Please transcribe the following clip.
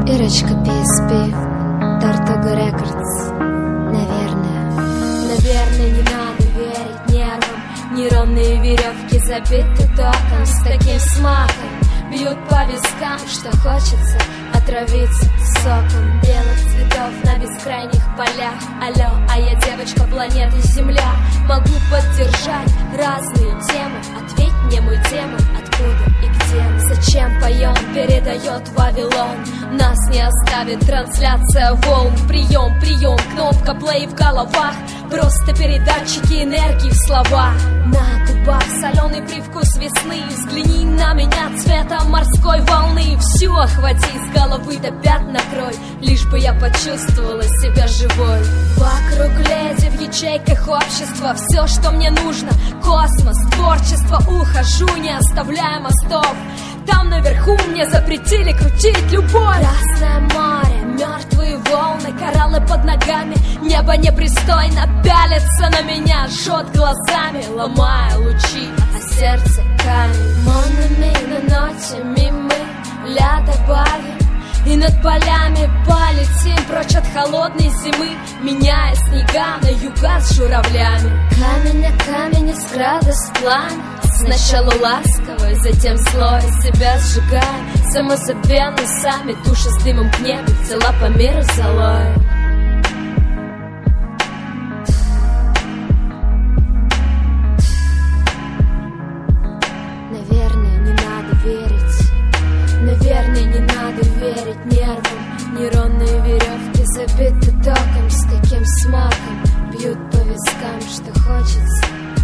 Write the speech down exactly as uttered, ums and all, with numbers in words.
Ирочка пи эс пи, Тартуга Рекордс. Наверное, наверное, не надо верить нервам. Нейронные веревки забиты током, с таким смаком бьют по вискам, что хочется отравиться соком белых цветов на бескрайних полях. Алло, а я девочка планеты Земля. Могу поддержать разные темы. Ответь мне, мой демон, откуда и где мы? Зачем поем, передает Вавилон? Нас не оставит трансляция волн. Прием, прием, кнопка плей в головах. Просто передатчики энергии в словах. На губах соленый привкус весны. Взгляни на меня цветом морской волны. Всю охвати с головы до пят накрой, лишь бы я почувствовала себя живой. Вокруг леди в ячейках общества. Все, что мне нужно, космос, творчество. Ухожу, не оставляя мостов. Там наверху мне запретили крутить любовь. Красное море, мертвые волны, кораллы под ногами. Небо непристойно пялится на меня, жжет глазами, ломая лучи, а сердце камень. Монами на ноте мимо ля добавим, и над полями полетим прочь от холодной зимы, меняя снега на юга с журавлями. Камень на камень из градус пламя. Сначала ласково, затем слой себя сжигаем. Самозабвенно сами души с дымом к небу, тела по миру золой. Наверное, не надо верить. Наверное, не надо верить нервам. Нейронные веревки забиты током, с таким смаком бьют по вискам, что хочется